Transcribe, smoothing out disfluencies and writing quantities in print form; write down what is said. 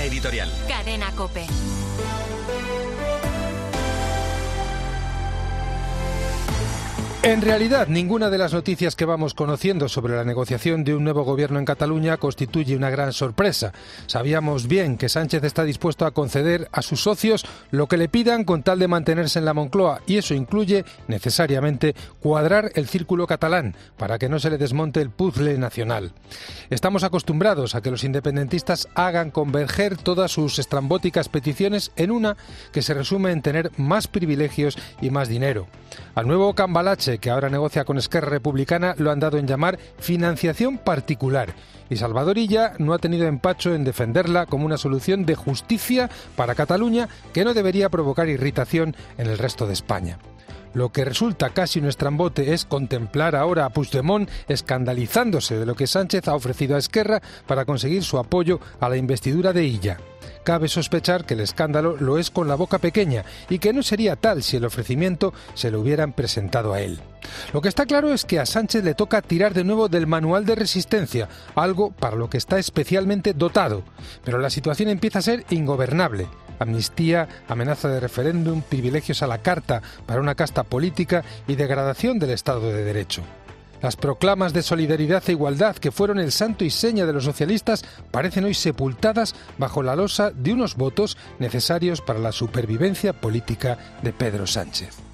Línea editorial. Cadena COPE. En realidad, ninguna de las noticias que vamos conociendo sobre la negociación de un nuevo gobierno en Cataluña constituye una gran sorpresa. Sabíamos bien que Sánchez está dispuesto a conceder a sus socios lo que le pidan con tal de mantenerse en la Moncloa, y eso incluye, necesariamente, cuadrar el círculo catalán para que no se le desmonte el puzzle nacional. Estamos acostumbrados a que los independentistas hagan converger todas sus estrambóticas peticiones en una que se resume en tener más privilegios y más dinero. Al nuevo cambalache que ahora negocia con Esquerra Republicana lo han dado en llamar financiación particular, y Salvador Illa no ha tenido empacho en defenderla como una solución de justicia para Cataluña que no debería provocar irritación en el resto de España. Lo que resulta casi un estrambote es contemplar ahora a Puigdemont escandalizándose de lo que Sánchez ha ofrecido a Esquerra para conseguir su apoyo a la investidura de Illa. Cabe sospechar que el escándalo lo es con la boca pequeña y que no sería tal si el ofrecimiento se lo hubieran presentado a él. Lo que está claro es que a Sánchez le toca tirar de nuevo del manual de resistencia, algo para lo que está especialmente dotado. Pero la situación empieza a ser ingobernable. Amnistía, amenaza de referéndum, privilegios a la carta para una casta política y degradación del Estado de Derecho. Las proclamas de solidaridad e igualdad que fueron el santo y seña de los socialistas parecen hoy sepultadas bajo la losa de unos votos necesarios para la supervivencia política de Pedro Sánchez.